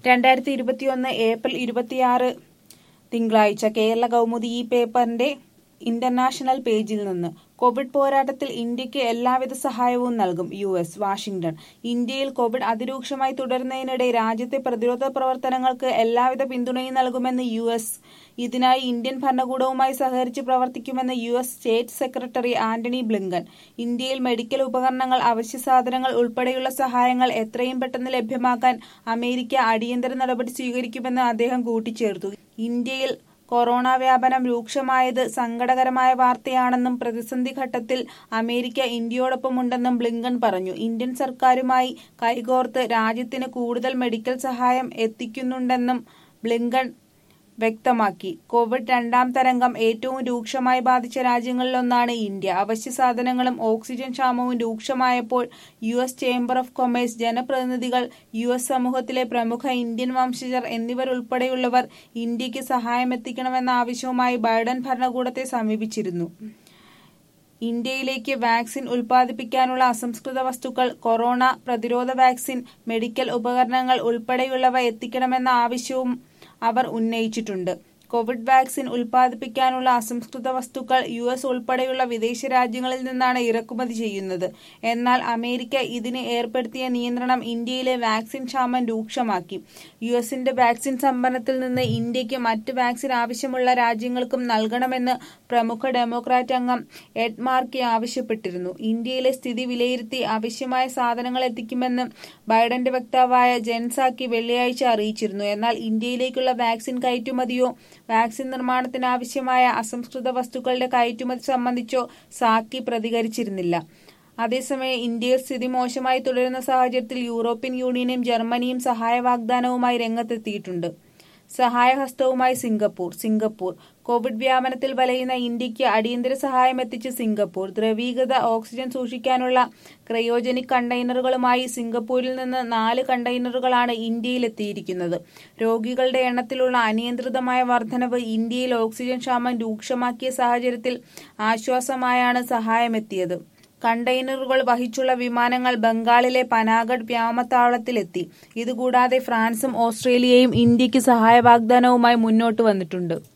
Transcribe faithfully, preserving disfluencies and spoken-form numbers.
രണ്ടായിരത്തി ഇരുപത്തിയൊന്ന് ഏപ്രിൽ ഇരുപത്തിയാറ് തിങ്കളാഴ്ച കേരള കൗമുദി ഈ പേപ്പറിന്റെ ഇന്റർനാഷണൽ പേജിൽ നിന്ന് കോവിഡ് പോരാട്ടത്തിൽ ഇന്ത്യക്ക് എല്ലാവിധ സഹായവും നൽകും യു എസ്. വാഷിംഗ്ടൺ. ഇന്ത്യയിൽ കോവിഡ് അതിരൂക്ഷമായി തുടരുന്നതിനിടെ രാജ്യത്തെ പ്രതിരോധ പ്രവർത്തനങ്ങൾക്ക് എല്ലാവിധ പിന്തുണയും നൽകുമെന്ന് യു എസ്. ഇതിനായി ഇന്ത്യൻ ഭരണകൂടവുമായി സഹകരിച്ച് പ്രവർത്തിക്കുമെന്ന് U S state secretary Antony Blinken. ഇന്ത്യയിൽ മെഡിക്കൽ ഉപകരണങ്ങൾ, അവശ്യസാധനങ്ങൾ ഉൾപ്പെടെയുള്ള സഹായങ്ങൾ എത്രയും പെട്ടെന്ന് ലഭ്യമാക്കാൻ അമേരിക്ക അടിയന്തര നടപടി സ്വീകരിക്കുമെന്ന് അദ്ദേഹം കൂട്ടിച്ചേർത്തു. ഇന്ത്യയിൽ കൊറോണ വ്യാപനം രൂക്ഷമായത് സങ്കടകരമായ വാർത്തയാണെന്നും പ്രതിസന്ധി ഘട്ടത്തിൽ അമേരിക്ക ഇന്ത്യയോടൊപ്പമുണ്ടെന്നും ബ്ലിങ്കൻ പറഞ്ഞു. ഇന്ത്യൻ സർക്കാരുമായി കൈകോർത്ത് രാജ്യത്തിന് കൂടുതൽ മെഡിക്കൽ സഹായം എത്തിക്കുന്നുണ്ടെന്നും ബ്ലിങ്കൻ വ്യക്തമാക്കി. കോവിഡ് രണ്ടാം തരംഗം ഏറ്റവും രൂക്ഷമായി ബാധിച്ച രാജ്യങ്ങളിലൊന്നാണ് ഇന്ത്യ. അവശ്യസാധനങ്ങളും ഓക്സിജൻ ക്ഷാമവും രൂക്ഷമായപ്പോൾ U S chamber of commerce, ജനപ്രതിനിധികൾ, യു എസ് സമൂഹത്തിലെ പ്രമുഖ ഇന്ത്യൻ വംശജർ എന്നിവരുൾപ്പെടെയുള്ളവർ ഇന്ത്യക്ക് സഹായമെത്തിക്കണമെന്ന ആവശ്യവുമായി ബൈഡൻ ഭരണകൂടത്തെ സമീപിച്ചിരുന്നു. ഇന്ത്യയിലേക്ക് വാക്സിൻ ഉൽപ്പാദിപ്പിക്കാനുള്ള അസംസ്കൃത വസ്തുക്കൾ, കൊറോണ പ്രതിരോധ വാക്സിൻ, മെഡിക്കൽ ഉപകരണങ്ങൾ ഉൾപ്പെടെയുള്ളവ എത്തിക്കണമെന്ന ആവശ്യവും അവർ ഉന്നയിച്ചിട്ടുണ്ട്. കോവിഡ് വാക്സിൻ ഉൽപ്പാദിപ്പിക്കാനുള്ള അസംസ്കൃത വസ്തുക്കൾ യു എസ് ഉൾപ്പെടെയുള്ള വിദേശ രാജ്യങ്ങളിൽ നിന്നാണ് ഇറക്കുമതി ചെയ്യുന്നത്. എന്നാൽ അമേരിക്ക ഇതിന് ഏർപ്പെടുത്തിയ നിയന്ത്രണം ഇന്ത്യയിലെ വാക്സിൻ ക്ഷാമം രൂക്ഷമാക്കി. യു എസിന്റെ വാക്സിൻ സംഭരണത്തിൽ നിന്ന് ഇന്ത്യക്ക് മറ്റ് വാക്സിൻ ആവശ്യമുള്ള രാജ്യങ്ങൾക്കും നൽകണമെന്ന് പ്രമുഖ ഡെമോക്രാറ്റ് അംഗം എഡ് മാർകെ ആവശ്യപ്പെട്ടിരുന്നു. ഇന്ത്യയിലെ സ്ഥിതി വിലയിരുത്തി ആവശ്യമായ സാധനങ്ങൾ എത്തിക്കുമെന്ന് ബൈഡന്റെ വക്താവായ ജെൻ സാക്കി വെള്ളിയാഴ്ച അറിയിച്ചിരുന്നു. എന്നാൽ ഇന്ത്യയിലേക്കുള്ള വാക്സിൻ കയറ്റുമതിയോ വാക്സിൻ നിർമ്മാണത്തിനാവശ്യമായ അസംസ്കൃത വസ്തുക്കളുടെ കയറ്റുമതി സംബന്ധിച്ചോ സാക്കി പ്രതികരിച്ചിരുന്നില്ല. അതേസമയം ഇന്ത്യയിൽ സ്ഥിതി മോശമായി തുടരുന്ന സാഹചര്യത്തിൽ യൂറോപ്യൻ യൂണിയനും ജർമ്മനിയും സഹായ വാഗ്ദാനവുമായി രംഗത്തെത്തിയിട്ടുണ്ട്. സഹായഹസ്തവുമായി സിംഗപ്പൂർ. സിംഗപ്പൂർ കോവിഡ് വ്യാപനത്തിൽ വലയുന്ന ഇന്ത്യക്ക് അടിയന്തര സഹായം എത്തിച്ച് സിംഗപ്പൂർ. ദ്രവീകൃത ഓക്സിജൻ സൂക്ഷിക്കാനുള്ള ക്രയോജനിക് കണ്ടെയ്നറുകളുമായി സിംഗപ്പൂരിൽ നിന്ന് നാല് കണ്ടെയ്നറുകളാണ് ഇന്ത്യയിലെത്തിയിരിക്കുന്നത്. രോഗികളുടെ എണ്ണത്തിലുള്ള അനിയന്ത്രിതമായ വർധനവ് ഇന്ത്യയിൽ ഓക്സിജൻ ക്ഷാമം രൂക്ഷമാക്കിയ സാഹചര്യത്തിൽ ആശ്വാസമായാണ് സഹായമെത്തിയത്. കണ്ടെയ്നറുകൾ വഹിച്ചുള്ള വിമാനങ്ങൾ ബംഗാളിലെ പനാഗഡ് വ്യോമത്താവളത്തിലെത്തി. ഇതുകൂടാതെ ഫ്രാൻസും ഓസ്ട്രേലിയയും ഇന്ത്യക്ക് സഹായ വാഗ്ദാനവുമായി മുന്നോട്ട് വന്നിട്ടുണ്ട്.